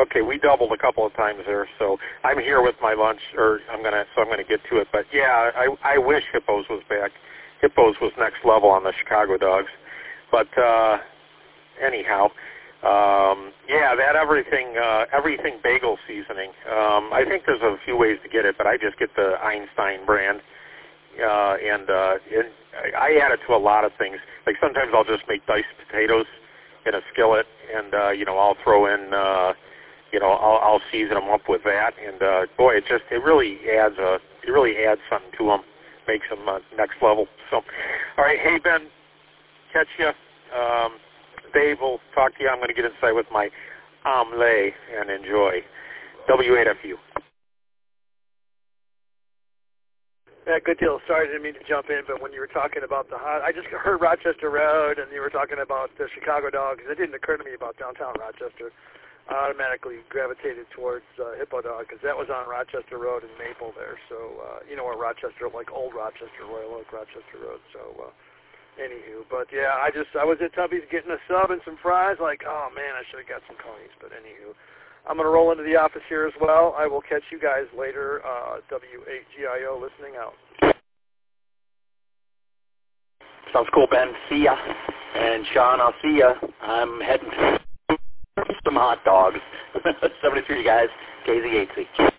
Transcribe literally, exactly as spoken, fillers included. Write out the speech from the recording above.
Okay, we doubled a couple of times there, so I'm here with my lunch, or I'm gonna, so I'm gonna get to it. But yeah, I, I wish Hippos was back. Hippos was next level on the Chicago dogs. But uh, anyhow, um, yeah, that everything, uh, everything bagel seasoning. Um, I think there's a few ways to get it, but I just get the Einstein brand, uh, and uh, and I add it to a lot of things. Like sometimes I'll just make diced potatoes in a skillet, and uh, you know, I'll throw in. Uh, You know, I'll, I'll season them up with that, and uh, boy, it just it really adds a it really adds something to them, makes them uh, next level. So, all right, hey Ben, catch you. Um, Dave will talk to you. I'm going to get inside with my omelet and enjoy. W eight F U. Yeah, good deal. Sorry, I didn't mean to jump in, but when you were talking about the hot, I just heard Rochester Road, and you were talking about the Chicago dogs. It didn't occur to me about downtown Rochester. I automatically gravitated towards uh, Hippo Dog because that was on Rochester Road in Maple there. So, uh, you know where Rochester, like old Rochester, Royal Oak, Rochester Road. So, uh, anywho. But, yeah, I just, I was at Tubby's getting a sub and some fries. Like, oh, man, I should have got some conies. But, anywho, I'm going to roll into the office here as well. I will catch you guys later. Uh, W eight G I O listening out. Sounds cool, Ben. See ya. And, Sean, I'll see ya. I'm heading to some hot dogs. seventy-three guys, K Z eight C.